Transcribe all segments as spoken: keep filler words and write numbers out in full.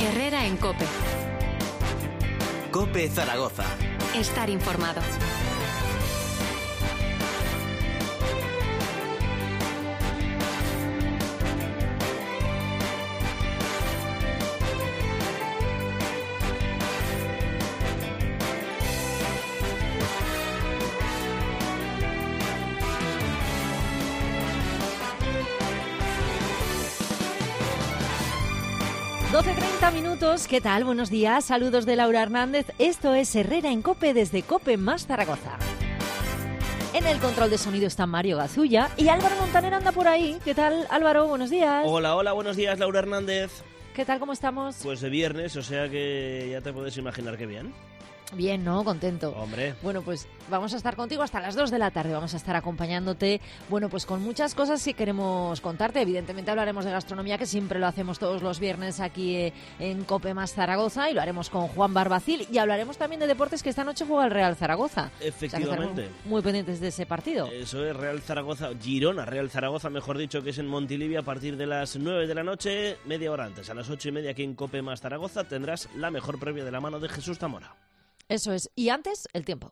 Herrera en COPE. COPE Zaragoza. Estar informado. doce treinta minutos, ¿qué tal? Buenos días, saludos de Laura Hernández. Esto es Herrera en COPE desde COPE más Zaragoza. En el control de sonido está Mario Gazulla y Álvaro Montaner anda por ahí. ¿Qué tal, Álvaro? Buenos días. Hola, hola, buenos días, Laura Hernández. ¿Qué tal, cómo estamos? Pues de viernes, o sea que ya te puedes imaginar qué bien. Bien, ¿no? Contento. Hombre. Bueno, pues vamos a estar contigo hasta las dos de la tarde. Vamos a estar acompañándote, bueno, pues con muchas cosas que queremos contarte. Evidentemente hablaremos de gastronomía, que siempre lo hacemos todos los viernes aquí eh, en COPE más Zaragoza, y lo haremos con Juan Barbacil. Y hablaremos también de deportes, que esta noche juega el Real Zaragoza. Efectivamente. O sea, muy, muy pendientes de ese partido. Eso es Real Zaragoza, Girona, Real Zaragoza, mejor dicho, que es en Montilivia a partir de las nueve de la noche, media hora antes. A las ocho y media aquí en COPE más Zaragoza tendrás la mejor previa de la mano de Jesús Zamora. Eso es. Y antes, el tiempo.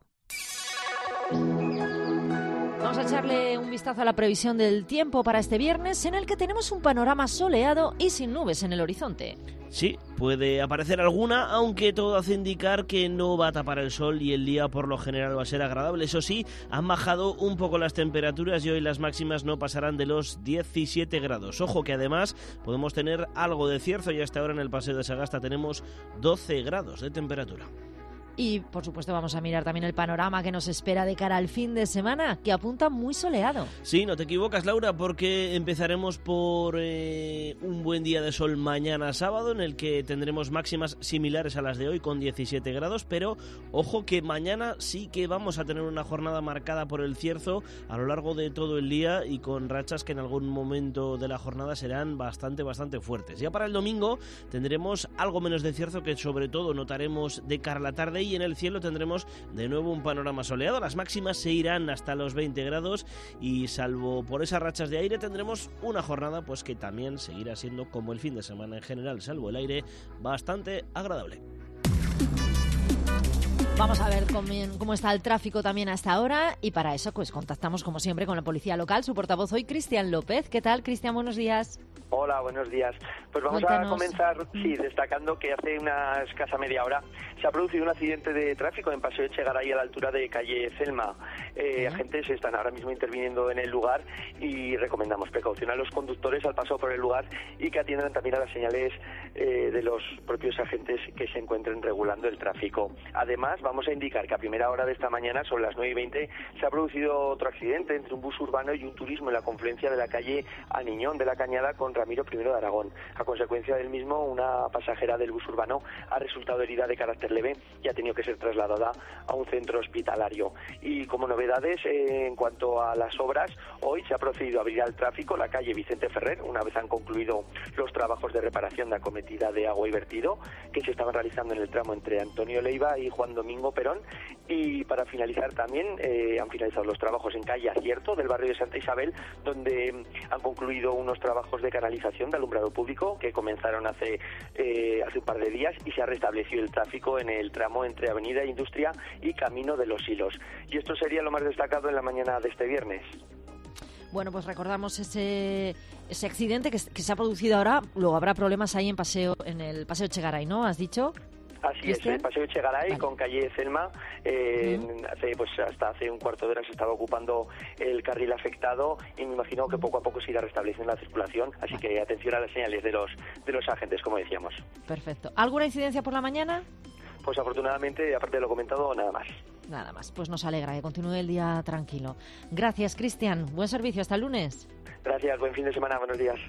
Vamos a echarle un vistazo a la previsión del tiempo para este viernes, en el que tenemos un panorama soleado y sin nubes en el horizonte. Sí, puede aparecer alguna, aunque todo hace indicar que no va a tapar el sol y el día por lo general va a ser agradable. Eso sí, han bajado un poco las temperaturas y hoy las máximas no pasarán de los diecisiete grados. Ojo que además podemos tener algo de cierzo y hasta ahora en el Paseo de Sagasta tenemos doce grados de temperatura. Y, por supuesto, vamos a mirar también el panorama que nos espera de cara al fin de semana, que apunta muy soleado. Sí, no te equivocas, Laura, porque empezaremos por eh, un buen día de sol mañana sábado, en el que tendremos máximas similares a las de hoy, con diecisiete grados, pero ojo que mañana sí que vamos a tener una jornada marcada por el cierzo a lo largo de todo el día y con rachas que en algún momento de la jornada serán bastante, bastante fuertes. Ya para el domingo tendremos algo menos de cierzo, que sobre todo notaremos de cara a la tarde, y en el cielo tendremos de nuevo un panorama soleado. Las máximas se irán hasta los veinte grados y, salvo por esas rachas de aire, tendremos una jornada pues que también seguirá siendo, como el fin de semana en general, salvo el aire, bastante agradable. Vamos a ver cómo, cómo está el tráfico también hasta ahora, y para eso pues contactamos como siempre con la policía local. Su portavoz hoy, Cristian López. ¿Qué tal, Cristian? Buenos días. Hola, buenos días. Pues vamos Cuéntanos. a comenzar sí, destacando que hace una escasa media hora se ha producido un accidente de tráfico en Paseo Echegaray a la altura de calle Celma. Eh, ¿Sí? Agentes están ahora mismo interviniendo en el lugar y recomendamos precaución a los conductores al paso por el lugar y que atiendan también a las señales eh, de los propios agentes que se encuentren regulando el tráfico. Además, vamos a indicar que a primera hora de esta mañana, sobre las nueve y veinte, se ha producido otro accidente entre un bus urbano y un turismo en la confluencia de la calle Aniñón de la Cañada con Ramiro primero de Aragón. A consecuencia del mismo, una pasajera del bus urbano ha resultado herida de carácter leve y ha tenido que ser trasladada a un centro hospitalario. Y como novedades, eh, en cuanto a las obras, hoy se ha procedido a abrir al tráfico la calle Vicente Ferrer, una vez han concluido los trabajos de reparación de acometida de agua y vertido que se estaban realizando en el tramo entre Antonio Leiva y Juan Domingo Perón. Y para finalizar también, eh, han finalizado los trabajos en calle Acierto del barrio de Santa Isabel, donde han concluido unos trabajos de canalización de alumbrado público que comenzaron hace eh, hace un par de días, y se ha restablecido el tráfico en el tramo entre Avenida Industria y Camino de los Hilos. Y esto sería lo más destacado en la mañana de este viernes. Bueno, pues recordamos ese ese accidente que, que se ha producido ahora. Luego habrá problemas ahí en paseo en el Paseo Echegaray, ¿no? ¿Has dicho? Así ¿Cristian? es, el Paseo Echegaray vale. con calle Celma, eh, uh-huh. hace, pues hasta hace un cuarto de hora se estaba ocupando el carril afectado y me imagino que poco a poco se irá restableciendo la circulación, así vale. que atención a las señales de los de los agentes, como decíamos. Perfecto. ¿Alguna incidencia por la mañana? Pues afortunadamente, aparte de lo comentado, nada más. Nada más, pues nos alegra que continúe el día tranquilo. Gracias, Cristian. Buen servicio, hasta el lunes. Gracias, buen fin de semana, buenos días.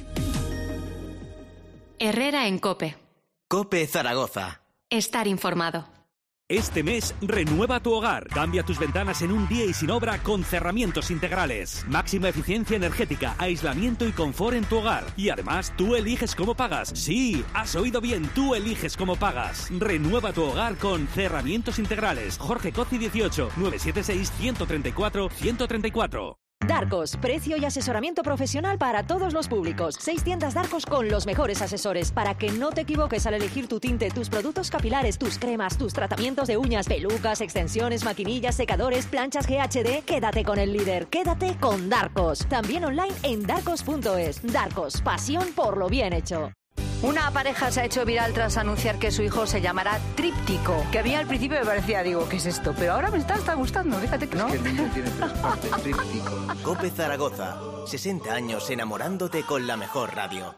Herrera en COPE. COPE Zaragoza. Estar informado. Este mes, renueva tu hogar. Cambia tus ventanas en un día y sin obra con cerramientos integrales. Máxima eficiencia energética, aislamiento y confort en tu hogar. Y además, tú eliges cómo pagas. Sí, has oído bien, tú eliges cómo pagas. Renueva tu hogar con cerramientos integrales. Jorge Cozzi dieciocho, nueve siete seis, uno tres cuatro, uno tres cuatro. Darcos, precio y asesoramiento profesional para todos los públicos. Seis tiendas Darcos con los mejores asesores para que no te equivoques al elegir tu tinte, tus productos capilares, tus cremas, tus tratamientos de uñas, pelucas, extensiones, maquinillas, secadores, planchas G H D. Quédate con el líder, quédate con Darcos. También online en darcos punto es. Darcos, pasión por lo bien hecho. Una pareja se ha hecho viral tras anunciar que su hijo se llamará Tríptico, que a mí al principio me parecía, digo, ¿qué es esto? Pero ahora me está, está gustando, fíjate que no. Es que el niño tiene tres partes, Tríptico. COPE Zaragoza, sesenta años enamorándote con la mejor radio.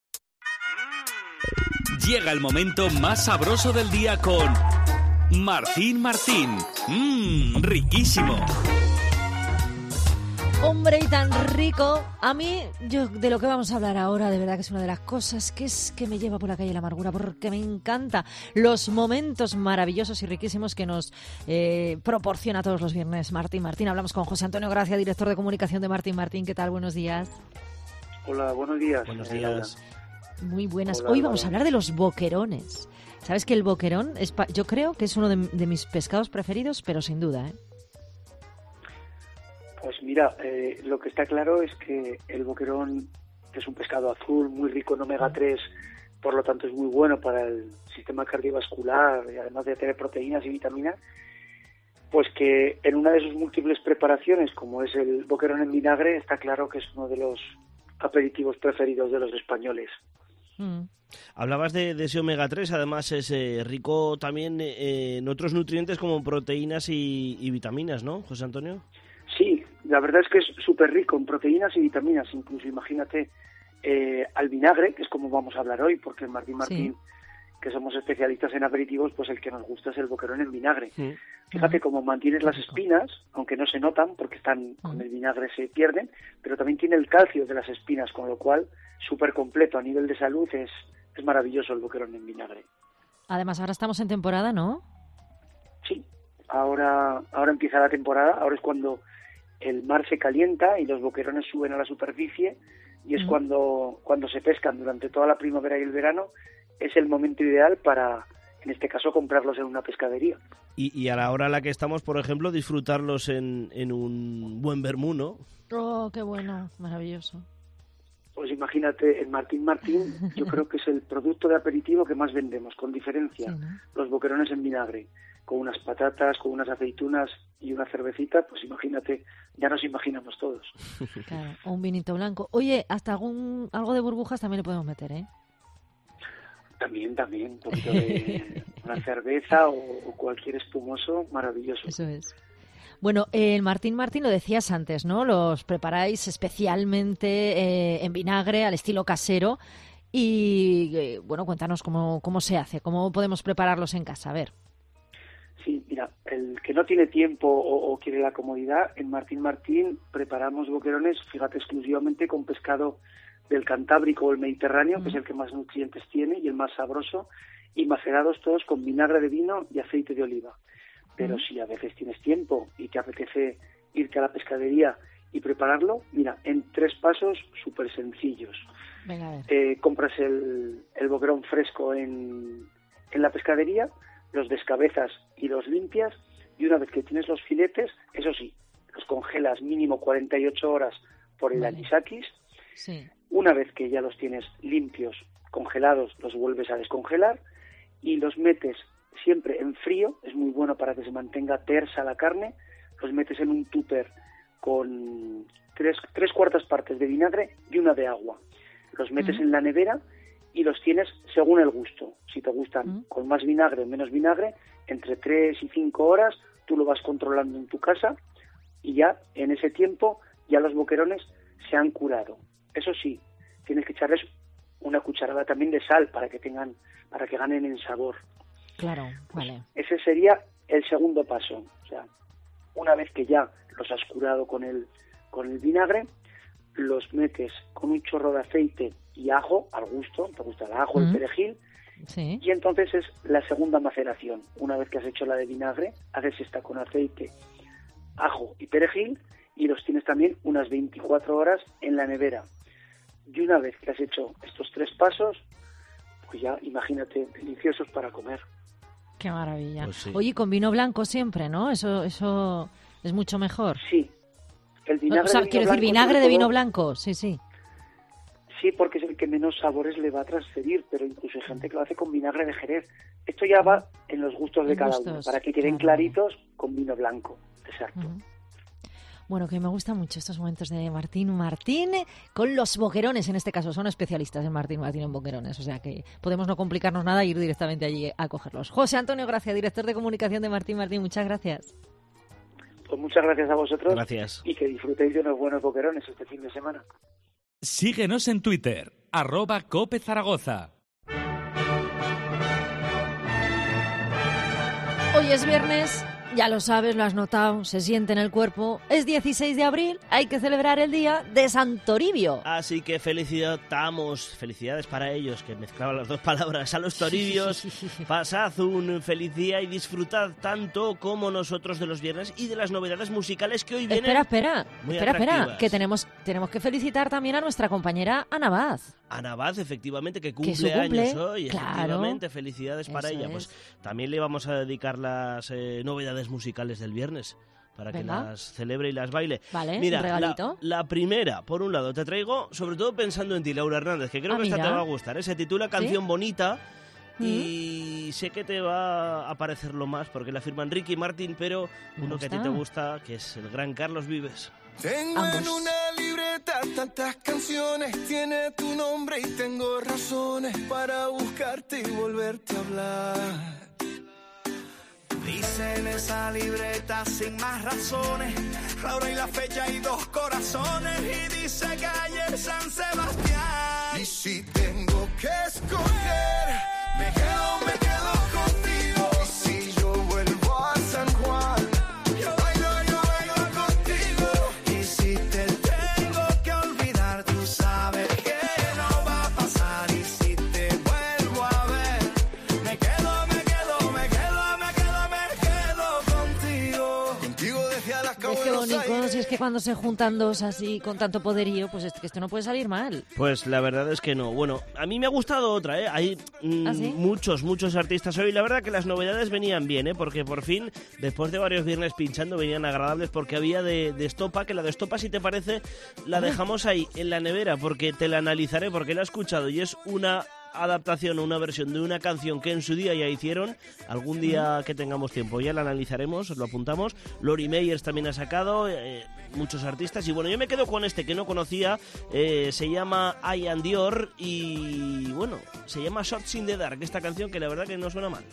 Llega el momento más sabroso del día con Martín Martín. Mmm, riquísimo. Hombre, y tan rico. A mí, yo de lo que vamos a hablar ahora, de verdad que es una de las cosas que es que me lleva por la calle la amargura, porque me encanta los momentos maravillosos y riquísimos que nos eh, proporciona todos los viernes Martín Martín. Hablamos con José Antonio Gracia, director de comunicación de Martín Martín. ¿Qué tal? Buenos días. Hola, buenos días. Buenos días. Muy buenas. Hola, Hoy hola. vamos a hablar de los boquerones. ¿Sabes que el boquerón, es pa- yo creo que es uno de, de mis pescados preferidos, pero sin duda, ¿eh? Pues mira, eh, lo que está claro es que el boquerón es un pescado azul muy rico en omega tres, por lo tanto es muy bueno para el sistema cardiovascular y además de tener proteínas y vitaminas, pues que en una de sus múltiples preparaciones, como es el boquerón en vinagre, está claro que es uno de los aperitivos preferidos de los españoles. Mm. Hablabas de, de ese omega tres, además es eh, rico también eh, en otros nutrientes como proteínas y, y vitaminas, ¿no, José Antonio? Sí, la verdad es que es súper rico en proteínas y vitaminas, incluso imagínate eh, al vinagre, que es como vamos a hablar hoy, porque en Martín Martín, sí, que somos especialistas en aperitivos, pues el que nos gusta es el boquerón en vinagre. Sí. Fíjate cómo mantienes las espinas, aunque no se notan, porque están con el vinagre se pierden, pero también tiene el calcio de las espinas, con lo cual súper completo a nivel de salud, es, es maravilloso el boquerón en vinagre. Además, ahora estamos en temporada, ¿no? Sí, ahora, ahora empieza la temporada, ahora es cuando el mar se calienta y los boquerones suben a la superficie y es mm. cuando, cuando se pescan durante toda la primavera y el verano. Es el momento ideal para, en este caso, comprarlos en una pescadería. Y, y a la hora a la que estamos, por ejemplo, disfrutarlos en, en un buen vermú, ¿no? Oh, qué bueno, maravilloso. Pues imagínate, el Martín Martín yo creo que es el producto de aperitivo que más vendemos, con diferencia, sí, ¿no? Los boquerones en vinagre, con unas patatas, con unas aceitunas y una cervecita, pues imagínate, ya nos imaginamos todos. Claro, o un vinito blanco. Oye, hasta algún algo de burbujas también le podemos meter, ¿eh? También, también, un poquito de una cerveza o, o cualquier espumoso, maravilloso. Eso es. Bueno, el Martín Martín, lo decías antes, ¿no? Los preparáis especialmente eh, en vinagre, al estilo casero. Y, eh, bueno, cuéntanos cómo, cómo se hace, cómo podemos prepararlos en casa, a ver. Sí, mira, el que no tiene tiempo o, o quiere la comodidad, en Martín Martín preparamos boquerones, fíjate, exclusivamente con pescado del Cantábrico o el Mediterráneo, mm. que es el que más nutrientes tiene y el más sabroso, y macerados todos con vinagre de vino y aceite de oliva. Pero mm. si a veces tienes tiempo y te apetece irte a la pescadería y prepararlo, mira, en tres pasos súper sencillos. Venga, a ver. Eh, compras el, el boquerón fresco en, en la pescadería, los descabezas y los limpias, y una vez que tienes los filetes, eso sí, los congelas mínimo cuarenta y ocho horas por el vale. anisakis. Sí. Una vez que ya los tienes limpios, congelados, los vuelves a descongelar y los metes siempre en frío, es muy bueno para que se mantenga tersa la carne, los metes en un tupper con tres, tres cuartas partes de vinagre y una de agua. Los metes uh-huh. en la nevera y los tienes según el gusto. Si te gustan uh-huh. con más vinagre o menos vinagre, entre tres y cinco horas tú lo vas controlando en tu casa y ya en ese tiempo ya los boquerones se han curado. Eso sí, tienes que echarles una cucharada también de sal para que tengan, para que ganen en sabor. Claro, vale. Pues ese sería el segundo paso. O sea, una vez que ya los has curado con el, con el vinagre, los metes con un chorro de aceite y ajo, al gusto, te gusta el ajo, mm. el perejil, sí. y entonces es la segunda maceración. Una vez que has hecho la de vinagre, haces esta con aceite, ajo y perejil, y los tienes también unas veinticuatro horas en la nevera. Y una vez que has hecho estos tres pasos, pues ya imagínate, deliciosos para comer. Qué maravilla. Pues sí. Oye, con vino blanco siempre, ¿no? Eso eso es mucho mejor. Sí, El vinagre o sea, de vino quiero blanco, decir, vinagre de todo, vino blanco, sí, sí. Sí, porque es el que menos sabores le va a transferir, pero incluso hay gente que lo hace con vinagre de Jerez. Esto ya va en los gustos de En cada gustos, uno, para que queden claro. claritos con vino blanco, exacto. Uh-huh. Bueno, que me gustan mucho estos momentos de Martín Martín con los boquerones, en este caso son especialistas en Martín Martín en boquerones, o sea que podemos no complicarnos nada e ir directamente allí a cogerlos. José Antonio Gracia, director de comunicación de Martín Martín, muchas gracias. Pues muchas gracias a vosotros. Gracias. Y que disfrutéis de unos buenos boquerones este fin de semana. Síguenos en Twitter, arroba Cope Zaragoza. Hoy es viernes, ya lo sabes, lo has notado, se siente en el cuerpo. Es dieciséis de abril, hay que celebrar el día de San Toribio. Así que felicitamos, felicidades para ellos, que mezclaban las dos palabras, a los toribios. Pasad un feliz día y disfrutad tanto como nosotros de los viernes y de las novedades musicales que hoy vienen. Espera, espera, muy espera, espera, atractivas. que tenemos, tenemos que felicitar también a nuestra compañera Ana Vaz. Ana Vaz, efectivamente, que Que cumple, su cumple, años hoy, claro. efectivamente, felicidades para Eso ella. es. Pues también le vamos a dedicar las eh, novedades musicales del viernes, para que Venga. las celebre y las baile. Vale, Mira, un regalito. La, la primera, por un lado, te traigo, sobre todo pensando en ti, Laura Hernández, que creo Ah, que esta mira. te va a gustar, ¿eh? Se titula Canción ¿Sí? Bonita. Y sé que te va a parecerlo más, porque la firman Ricky Martin, pero Me uno que a ti gusta. te gusta, que es el gran Carlos Vives. Tengo Ambos. en una libreta tantas canciones, tiene tu nombre y tengo razones para buscarte y volverte a hablar. Dice en esa libreta sin más razones, la hora y la fecha y dos corazones, y dice calle San Sebastián. Y si tengo que escoger, me quedo, me quedo contigo. Y si yo vuelvo a San Juan, yo bailo, yo bailo contigo. Y si te tengo que olvidar, tú sabes que no va a pasar. Y si te vuelvo a ver, me quedo, me quedo, me quedo, me quedo, me quedo contigo. Contigo decía las Es que bonito, si es que cuando se juntan dos así con tanto poderío, pues es que esto no puede salir mal. Pues la verdad es que no. Bueno, a mí me ha gustado otra, ¿eh? Hay mm, ¿Ah, sí? muchos, muchos artistas hoy. La verdad que las novedades venían bien, ¿eh? Porque por fin, después de varios viernes pinchando, venían agradables porque había de, de estopa, que la de estopa, si te parece, la dejamos ahí en la nevera porque te la analizaré, porque la he escuchado y es una adaptación o una versión de una canción que en su día ya hicieron. Algún día que tengamos tiempo ya la analizaremos, os lo apuntamos. Lori Meyers también ha sacado, eh, muchos artistas. Y bueno, yo me quedo con este que no conocía, eh, se llama I Am Dior y bueno, se llama Shots in the Dark, esta canción que la verdad que no suena mal.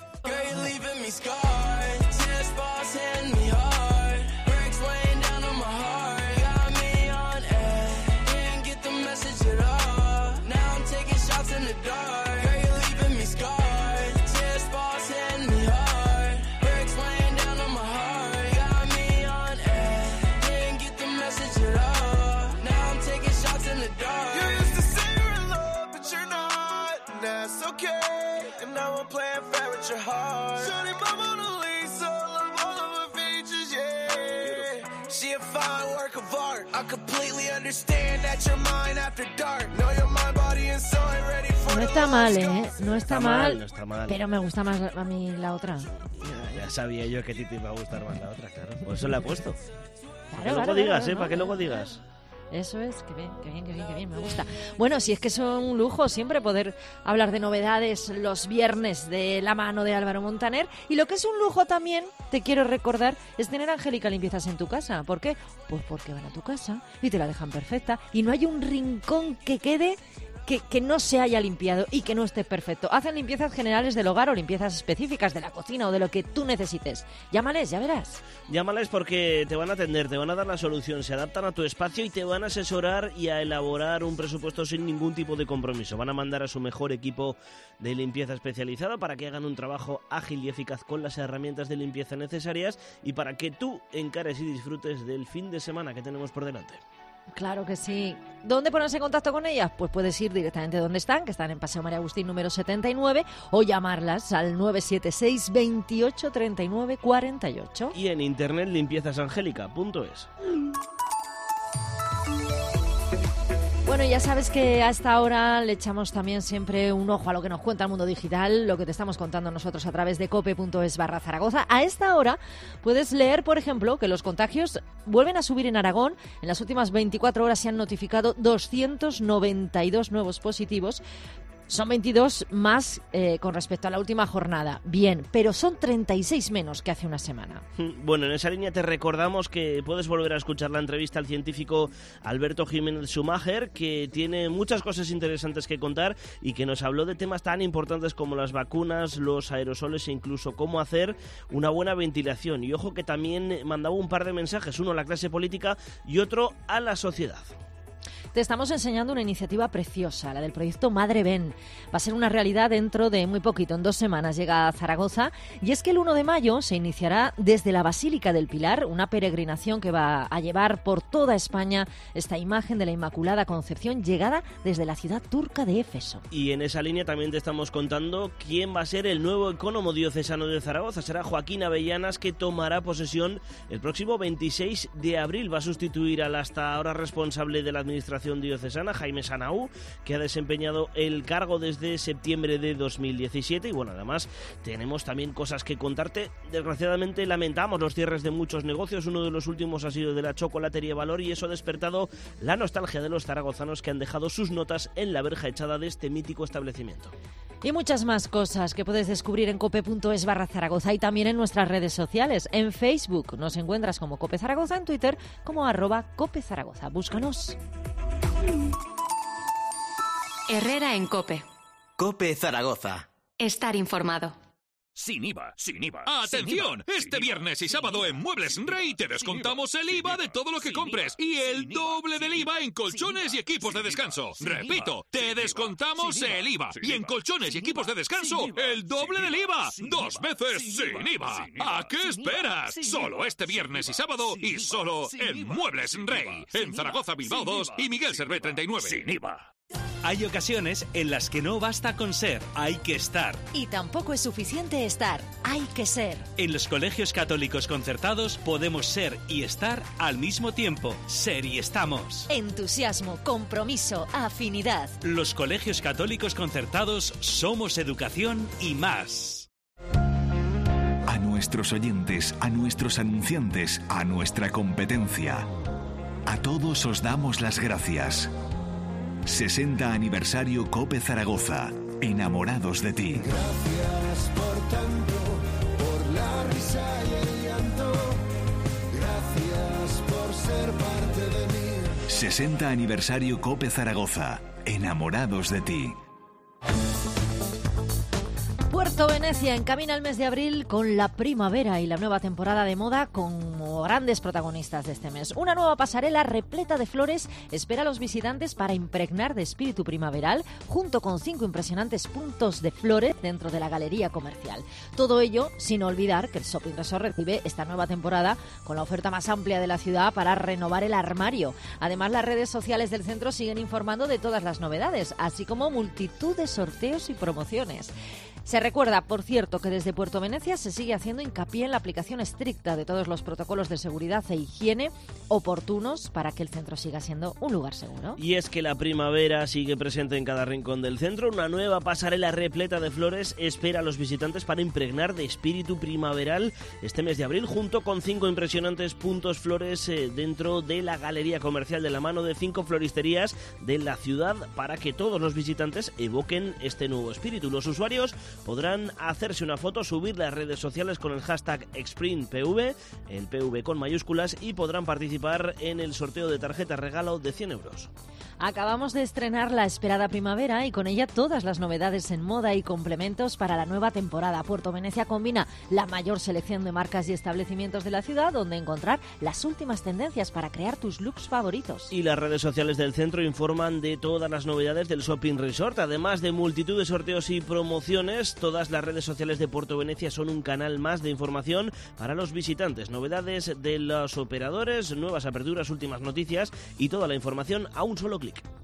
No está mal, ¿eh? No está, Está mal, mal, no está mal. pero me gusta más a mí la otra. Ya, ya sabía yo que a ti te iba a gustar más la otra, claro. Por eso la he puesto. Para que Claro, luego claro, digas, claro, ¿eh? no, Para que no. luego digas. Eso es, que bien, que bien, que bien, que bien, me gusta. Bueno, si es que son un lujo siempre poder hablar de novedades los viernes de la mano de Álvaro Montaner. Y lo que es un lujo también, te quiero recordar, es tener Angélica Limpiezas en tu casa. ¿Por qué? Pues porque van a tu casa y te la dejan perfecta y no hay un rincón que quede que, que no se haya limpiado y que no esté perfecto. Hacen limpiezas generales del hogar o limpiezas específicas de la cocina o de lo que tú necesites. Llámales, ya verás. Llámales porque te van a atender, te van a dar la solución, se adaptan a tu espacio y te van a asesorar y a elaborar un presupuesto sin ningún tipo de compromiso. Van a mandar a su mejor equipo de limpieza especializado para que hagan un trabajo ágil y eficaz con las herramientas de limpieza necesarias y para que tú encares y disfrutes del fin de semana que tenemos por delante. Claro que sí. ¿Dónde ponerse en contacto con ellas? Pues puedes ir directamente donde están, que están en Paseo María Agustín número setenta y nueve, o llamarlas al nueve siete seis, veintiocho, treinta y nueve, cuarenta y ocho. Y en internet limpiezasangélica punto es. Bueno, ya sabes que a esta hora le echamos también siempre un ojo a lo que nos cuenta el mundo digital, lo que te estamos contando nosotros a través de cope.es barra Zaragoza. A esta hora puedes leer, por ejemplo, que los contagios vuelven a subir en Aragón. En las últimas veinticuatro horas se han notificado doscientos noventa y dos nuevos positivos. Son veintidós más eh, con respecto a la última jornada. Bien, pero son treinta y seis menos que hace una semana. Bueno, en esa línea te recordamos que puedes volver a escuchar la entrevista al científico Alberto Jiménez Schumacher, que tiene muchas cosas interesantes que contar y que nos habló de temas tan importantes como las vacunas, los aerosoles e incluso cómo hacer una buena ventilación. Y ojo que también mandaba un par de mensajes, uno a la clase política y otro a la sociedad. Te estamos enseñando una iniciativa preciosa, la del proyecto Madre Ven. Va a ser una realidad dentro de muy poquito, en dos semanas llega a Zaragoza. Y es que el uno de mayo se iniciará desde la Basílica del Pilar, una peregrinación que va a llevar por toda España esta imagen de la Inmaculada Concepción, llegada desde la ciudad turca de Éfeso. Y en esa línea también te estamos contando quién va a ser el nuevo ecónomo diocesano de Zaragoza. Será Joaquín Avellanas, que tomará posesión el próximo veintiséis de abril. Va a sustituir al hasta ahora responsable de la administración diocesana, Jaime Sanaú, que ha desempeñado el cargo desde septiembre de dos mil diecisiete. Y bueno, además tenemos también cosas que contarte. Desgraciadamente lamentamos los cierres de muchos negocios. Uno de los últimos ha sido de la Chocolatería Valor, y eso ha despertado la nostalgia de los zaragozanos, que han dejado sus notas en la verja echada de este mítico establecimiento. Y muchas más cosas que puedes descubrir en cope.es barra Zaragoza y también en nuestras redes sociales. En Facebook nos encuentras como Cope Zaragoza, en Twitter como arroba Cope Zaragoza. Búscanos. Herrera en Cope. Cope Zaragoza. Estar informado. Sin I V A, sin I V A. ¡Atención! Este viernes y sábado en Muebles Rey te descontamos el I V A de todo lo que compres y el doble del I V A en colchones y equipos de descanso. Repito, te descontamos el I V A y en colchones y equipos de descanso el doble del I V A. Dos veces sin I V A. ¿A qué esperas? Solo este viernes y sábado y solo en Muebles Rey. En Zaragoza, Bilbao dos y Miguel Servet treinta y nueve. Sin I V A. Hay ocasiones en las que no basta con ser, hay que estar. Y tampoco es suficiente estar, hay que ser. En los colegios católicos concertados podemos ser y estar al mismo tiempo. Ser y estamos. Entusiasmo, compromiso, afinidad. Los colegios católicos concertados somos educación y más. A nuestros oyentes, a nuestros anunciantes, a nuestra competencia. A todos os damos las gracias. sesenta aniversario Cope Zaragoza. Enamorados de ti. Gracias por tanto, por la risa y el llanto. Gracias por ser parte de mí. sesenta aniversario Cope Zaragoza. Enamorados de ti. Puerto Venecia encamina el mes de abril con la primavera y la nueva temporada de moda como grandes protagonistas de este mes. Una nueva pasarela repleta de flores espera a los visitantes para impregnar de espíritu primaveral, junto con cinco impresionantes puntos de flores dentro de la galería comercial. Todo ello sin olvidar que el Shopping Resort recibe esta nueva temporada con la oferta más amplia de la ciudad para renovar el armario. Además, las redes sociales del centro siguen informando de todas las novedades, así como multitud de sorteos y promociones. Se recuerda, por cierto, que desde Puerto Venecia se sigue haciendo hincapié en la aplicación estricta de todos los protocolos de seguridad e higiene oportunos para que el centro siga siendo un lugar seguro. Y es que la primavera sigue presente en cada rincón del centro. Una nueva pasarela repleta de flores espera a los visitantes para impregnar de espíritu primaveral este mes de abril, junto con cinco impresionantes puntos flores eh, dentro de la galería comercial, de la mano de cinco floristerías de la ciudad, para que todos los visitantes evoquen este nuevo espíritu. Los usuarios podrán hacerse una foto, subirla a redes sociales con el hashtag ExprintPV, el P V con mayúsculas, y podrán participar en el sorteo de tarjeta regalo de cien euros. Acabamos de estrenar la esperada primavera y con ella todas las novedades en moda y complementos para la nueva temporada. Puerto Venecia combina la mayor selección de marcas y establecimientos de la ciudad, donde encontrar las últimas tendencias para crear tus looks favoritos. Y las redes sociales del centro informan de todas las novedades del Shopping Resort, además de multitud de sorteos y promociones. Todas las redes sociales de Puerto Venecia son un canal más de información para los visitantes. Novedades de los operadores, nuevas aperturas, últimas noticias y toda la información a un solo clic.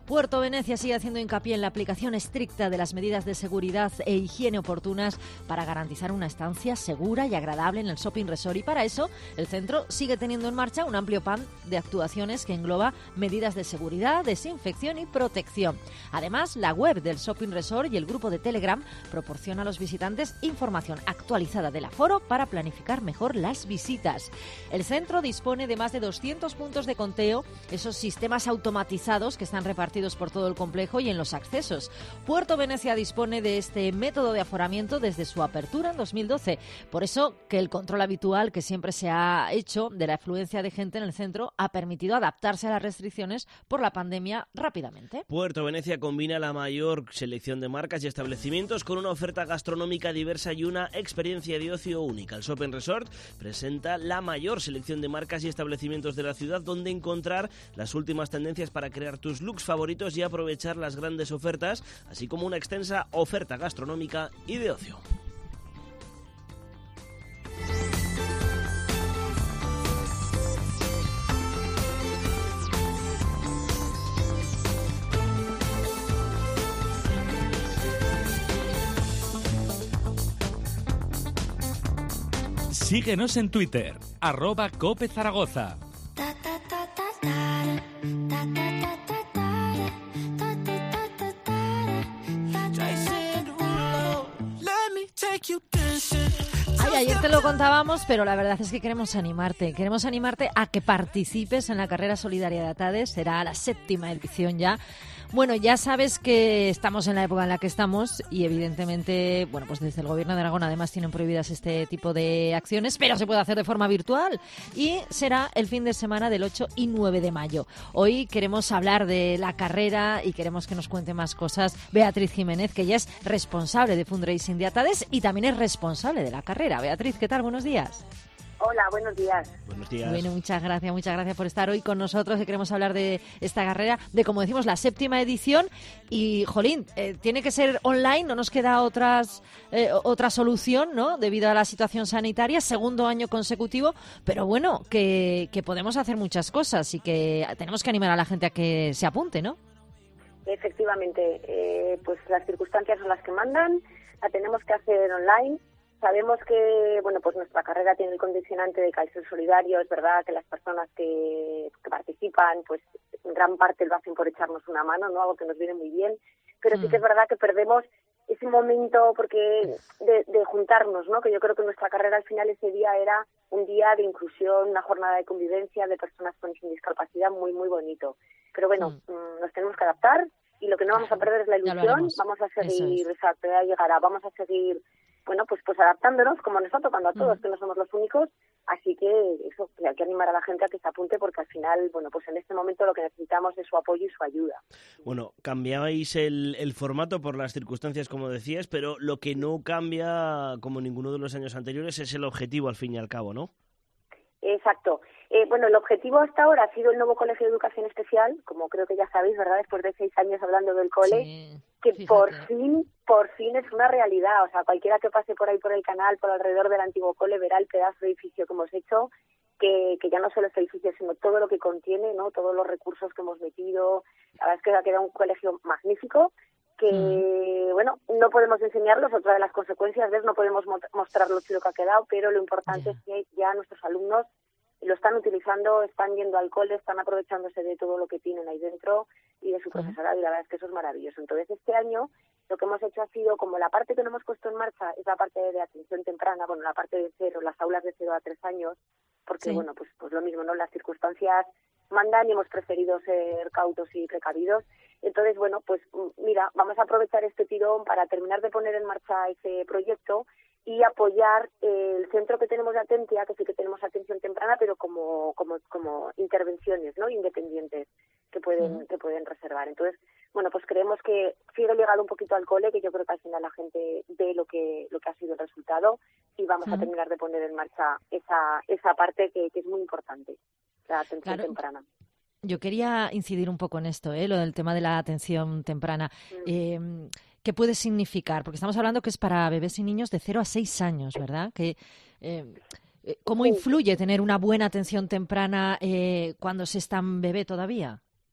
Puerto Venecia sigue haciendo hincapié en la aplicación estricta de las medidas de seguridad e higiene oportunas para garantizar una estancia segura y agradable en el Shopping Resort. Y para eso, el centro sigue teniendo en marcha un amplio plan de actuaciones que engloba medidas de seguridad, desinfección y protección. Además, la web del Shopping Resort y el grupo de Telegram proporciona a los visitantes información actualizada del aforo para planificar mejor las visitas. El centro dispone de más de doscientos puntos de conteo, esos sistemas automatizados que están repartidos por todo el complejo y en los accesos. Puerto Venecia dispone de este método de aforamiento desde su apertura en dos mil doce. Por eso que el control habitual que siempre se ha hecho de la afluencia de gente en el centro ha permitido adaptarse a las restricciones por la pandemia rápidamente. Puerto Venecia combina la mayor selección de marcas y establecimientos con una oferta gastronómica diversa y una experiencia de ocio única. El Shopping Resort presenta la mayor selección de marcas y establecimientos de la ciudad donde encontrar las últimas tendencias para crear tus looks favoritos y aprovechar las grandes ofertas, así como una extensa oferta gastronómica y de ocio. Síguenos en Twitter, arroba Cope Zaragoza. Ay, ayer te lo contábamos, pero la verdad es que queremos animarte. Queremos animarte a que participes en la carrera solidaria de Atades. Será la séptima edición ya. Bueno, ya sabes que estamos en la época en la que estamos y evidentemente, bueno, pues desde el Gobierno de Aragón además tienen prohibidas este tipo de acciones, pero se puede hacer de forma virtual y será el fin de semana del ocho y nueve de mayo. Hoy queremos hablar de la carrera y queremos que nos cuente más cosas Beatriz Jiménez, que ella es responsable de fundraising de Atades y también es responsable de la carrera. Beatriz, ¿qué tal? Buenos días. Hola, buenos días. Buenos días. Bueno, muchas gracias, muchas gracias por estar hoy con nosotros, que queremos hablar de esta carrera, de, como decimos, la séptima edición. Y, jolín, eh, tiene que ser online, no nos queda otras eh, otra solución, ¿no?, debido a la situación sanitaria, segundo año consecutivo, pero bueno, que, que podemos hacer muchas cosas y que tenemos que animar a la gente a que se apunte, ¿no? Efectivamente, eh, pues las circunstancias son las que mandan, la tenemos que hacer online. Sabemos que, bueno, pues nuestra carrera tiene el condicionante de que al ser solidario, es verdad que las personas que, que participan, pues en gran parte lo hacen por echarnos una mano, ¿no?, algo que nos viene muy bien, pero mm. sí que es verdad que perdemos ese momento porque de, de juntarnos, ¿no?, que yo creo que nuestra carrera al final ese día era un día de inclusión, una jornada de convivencia de personas con sin discapacidad muy, muy bonito. Pero bueno, mm. nos tenemos que adaptar y lo que no vamos a perder es la ilusión, vamos a seguir, exacto, ya llegará, vamos a seguir bueno, pues pues adaptándonos, como nos está tocando a todos, mm. que no somos los únicos, así que eso, que hay que animar a la gente a que se apunte, porque al final, bueno, pues en este momento lo que necesitamos es su apoyo y su ayuda. Bueno, cambiáis el, el formato por las circunstancias, como decías, pero lo que no cambia, como ninguno de los años anteriores, es el objetivo, al fin y al cabo, ¿no? Exacto. Eh, bueno, el objetivo hasta ahora ha sido el nuevo Colegio de Educación Especial, como creo que ya sabéis, ¿verdad?, después de seis años hablando del cole, sí, que fíjate. por fin, por fin es una realidad. O sea, cualquiera que pase por ahí por el canal, por alrededor del antiguo cole, verá el pedazo de edificio que hemos hecho, que, que ya no solo es edificio, sino todo lo que contiene, ¿no?, todos los recursos que hemos metido. La verdad es que ha quedado un colegio magnífico, que, mm. bueno, no podemos enseñarlos, otra de las consecuencias de eso, no podemos mostrar lo chulo que ha quedado, pero lo importante yeah. es que ya nuestros alumnos lo están utilizando, están yendo al cole, están aprovechándose de todo lo que tienen ahí dentro y de su profesorado, y la verdad es que eso es maravilloso. Entonces, este año lo que hemos hecho ha sido, como la parte que no hemos puesto en marcha es la parte de atención temprana, bueno, la parte de cero, las aulas de cero a tres años, porque, sí. bueno, pues pues lo mismo, ¿no?, las circunstancias mandan y hemos preferido ser cautos y precavidos. Entonces, bueno, pues mira, vamos a aprovechar este tirón para terminar de poner en marcha ese proyecto y apoyar el centro que tenemos de Atentia, que sí que tenemos atención temprana, pero como como como intervenciones, ¿no?, independientes que pueden uh-huh. que pueden reservar. Entonces, bueno, pues creemos que sigue ligado un poquito al cole, que yo creo que al final la gente ve lo que lo que ha sido el resultado, y vamos uh-huh. a terminar de poner en marcha esa esa parte que, que es muy importante, la atención claro. temprana. Yo quería incidir un poco en esto, ¿eh? Lo del tema de la atención temprana. Uh-huh. Eh, ¿Qué puede significar? Porque estamos hablando que es para bebés y niños de cero a seis años, ¿verdad? Que, eh, ¿Cómo influye tener una buena atención temprana eh, cuando se está en bebé todavía?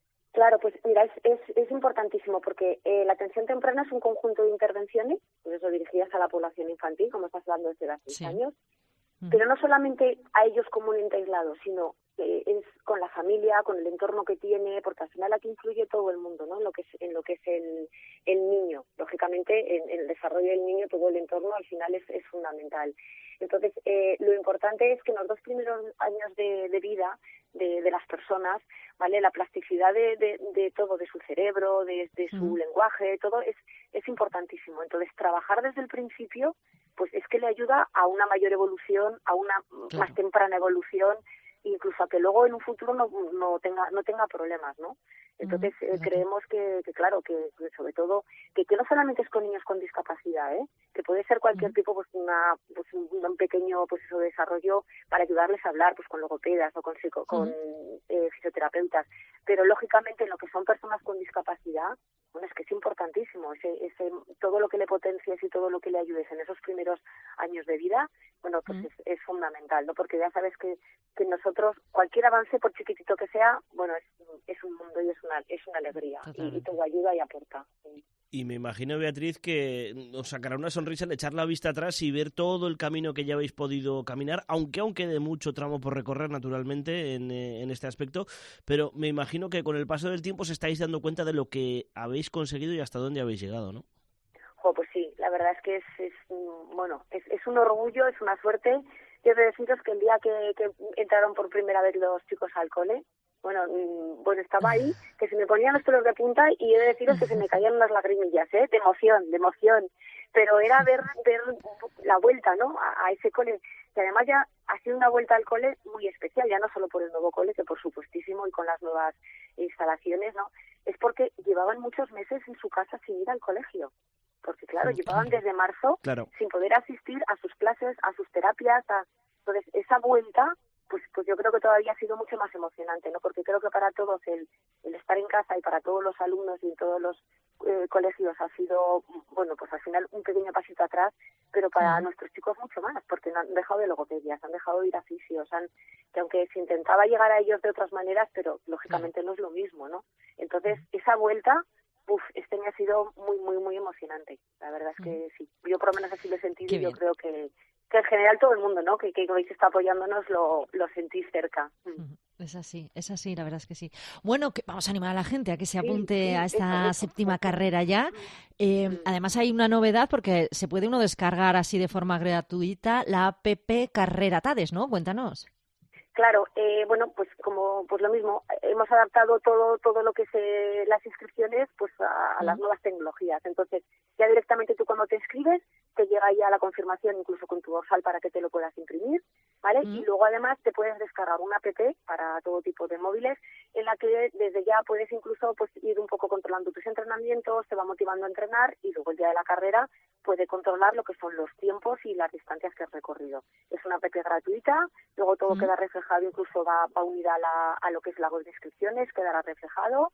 Claro, pues mira, es, es, es importantísimo porque eh, la atención temprana es un conjunto de intervenciones, pues eso, dirigidas a la población infantil, como estás hablando desde los seis sí. años, mm. pero no solamente a ellos como un ente aislado, sino eh, es con la familia, con el entorno que tiene, porque al final aquí influye todo el mundo, ¿no? En lo que es, en lo que es el, el niño. Lógicamente, en, en el desarrollo del niño, todo el entorno al final es, es fundamental. Entonces, eh, lo importante es que en los dos primeros años de, de vida de, de las personas, ¿vale? La plasticidad de, de, de todo, de su cerebro, de, de su mm. lenguaje, todo es, es importantísimo. Entonces, trabajar desde el principio, pues es que le ayuda a una mayor evolución, a una claro. más temprana evolución, incluso a que luego en un futuro no, no tenga no tenga problemas, ¿no? Entonces uh-huh. eh, creemos que, que claro, que, que sobre todo, que, que no solamente es con niños con discapacidad, ¿eh? Que puede ser cualquier uh-huh. tipo, pues una pues un, un pequeño pues eso, desarrollo para ayudarles a hablar, pues con logopedas o con, psico, con uh-huh. eh, fisioterapeutas, pero lógicamente en lo que son personas con discapacidad, bueno, es que es importantísimo, ese, ese todo lo que le potencies y todo lo que le ayudes en esos primeros años de vida, bueno, pues uh-huh. es, es fundamental, ¿no? Porque ya sabes que, que nosotros, cualquier avance, por chiquitito que sea, bueno, es, es un mundo y es una, es una alegría, y, y todo ayuda y aporta. Sí. Y me imagino, Beatriz, que os sacará una sonrisa el echar la vista atrás y ver todo el camino que ya habéis podido caminar, aunque aún quede mucho tramo por recorrer, naturalmente, en, en este aspecto, pero me imagino que con el paso del tiempo os estáis dando cuenta de lo que habéis conseguido y hasta dónde habéis llegado, ¿no? Oh, pues sí, la verdad es que es, es bueno, es, es un orgullo, es una suerte. Yo he de deciros que el día que, que entraron por primera vez los chicos al cole, bueno, bueno, estaba ahí, que se me ponían los pelos de punta y he de deciros que se me caían unas lagrimillas, ¿eh? De emoción, de emoción. Pero era ver ver la vuelta, ¿no? A, a ese cole, que además ya ha sido una vuelta al cole muy especial, ya no solo por el nuevo cole, que por supuestísimo, y con las nuevas instalaciones, ¿no? Es porque llevaban muchos meses en su casa sin ir al colegio. Porque, claro, llevaban desde marzo claro. sin poder asistir a sus clases, a sus terapias. A... Entonces, esa vuelta, pues pues yo creo que todavía ha sido mucho más emocionante, ¿no? Porque creo que para todos el, el estar en casa y para todos los alumnos y en todos los eh, colegios ha sido, bueno, pues al final un pequeño pasito atrás, pero para sí. nuestros chicos mucho más, porque no han dejado de logopedias, han dejado de ir a fisios, han, que aunque se intentaba llegar a ellos de otras maneras, pero lógicamente sí. no es lo mismo, ¿no? Entonces, esa vuelta... Uf, este me ha sido muy, muy, muy emocionante. La verdad es que sí. Yo por lo menos así lo he sentido y yo creo que, que en general todo el mundo, ¿no? Que, que habéis estado apoyándonos lo, lo sentís cerca. Es así, es así, la verdad es que sí. Bueno, que vamos a animar a la gente a que se apunte sí, sí, a esta eso, eso. séptima carrera ya. Eh, mm. Además hay una novedad porque se puede uno descargar así de forma gratuita la app Carrera Tades, ¿no? Cuéntanos. Claro, eh, bueno, pues como pues lo mismo, hemos adaptado todo todo lo que es las inscripciones pues a, a las nuevas tecnologías. Entonces, ya directamente tú cuando te inscribes, te llega ya la confirmación incluso con tu dorsal para que te lo puedas imprimir, ¿vale? Mm. Y luego además te puedes descargar una app para todo tipo de móviles en la que desde ya puedes incluso pues ir un poco controlando tus entrenamientos, te va motivando a entrenar y luego el día de la carrera puede controlar lo que son los tiempos y las distancias que has recorrido. Es una app gratuita, luego todo mm. queda reflejado, incluso va, va unida a, la, a lo que es la web de inscripciones, quedará reflejado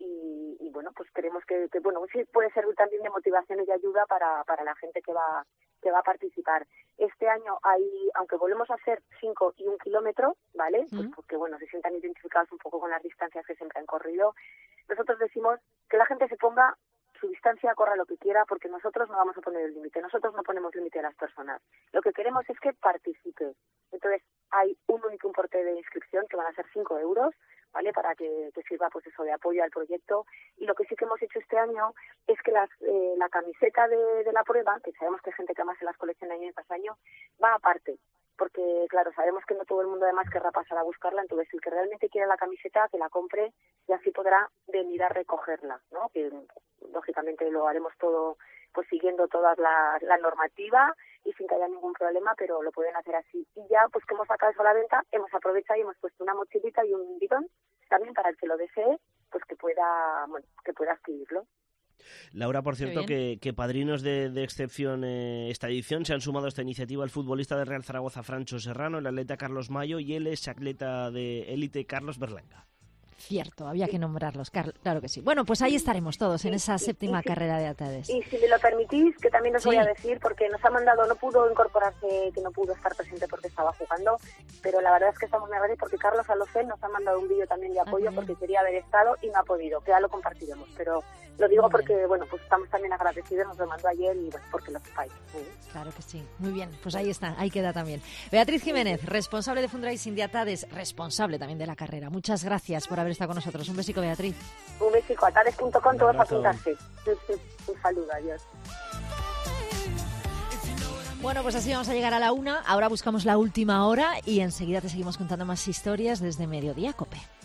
y, y bueno, pues queremos que, que, bueno, sí puede servir también de motivación y de ayuda para, para la gente que va que va a participar. Este año hay, aunque volvemos a hacer cinco y un kilómetro, ¿vale? Mm. Pues porque, bueno, se sientan identificados un poco con las distancias que siempre han corrido. Nosotros decimos que la gente se ponga su distancia, corra lo que quiera, porque nosotros no vamos a poner el límite. Nosotros no ponemos límite a las personas. Lo que queremos es que participe. Entonces, hay un único importe de inscripción, que van a ser cinco euros, ¿vale? Para que, que sirva, pues eso, de apoyo al proyecto. Y lo que sí que hemos hecho este año es que las, eh, la camiseta de, de la prueba, que sabemos que hay gente que más se las colecciona año tras año, va aparte. Porque, claro, sabemos que no todo el mundo además querrá pasar a buscarla, entonces el que realmente quiera la camiseta, que la compre y así podrá venir a recogerla, ¿no? Que lógicamente lo haremos todo pues siguiendo toda la, la normativa y sin que haya ningún problema, pero lo pueden hacer así. Y ya, pues que hemos sacado eso a la venta, hemos aprovechado y hemos puesto una mochilita y un bidón también para el que lo desee, pues que pueda, bueno, que pueda adquirirlo. Laura, por cierto, que, que padrinos de, de excepción eh, esta edición se han sumado a esta iniciativa el futbolista de Real Zaragoza, Francho Serrano, el atleta Carlos Mayo y el ex atleta de élite Carlos Berlanga. Cierto, había que nombrarlos, claro que sí. Bueno, pues ahí estaremos todos en esa séptima carrera de ATADES. Y si me lo permitís, que también os sí. voy a decir, porque nos ha mandado, no pudo incorporarse, que no pudo estar presente porque estaba jugando, pero la verdad es que estamos muy agradecidos porque Carlos Alocén nos ha mandado un vídeo también de apoyo, ah, porque quería haber estado y no ha podido, que ya lo compartiremos, pero lo digo muy porque, bien. bueno, pues estamos también agradecidos, nos lo mandó ayer y bueno, porque lo sepáis. Sí. Claro que sí, muy bien, pues ahí está, ahí queda también. Beatriz Jiménez, responsable de Fundraising de ATADES, responsable también de la carrera. Muchas gracias por haber estado con nosotros. Un besico, Beatriz. Un besico, atades punto com, todos a apuntarse. Un saludo, adiós. Bueno, pues así vamos a llegar a la una. Ahora buscamos la última hora y enseguida te seguimos contando más historias desde Mediodía Cope.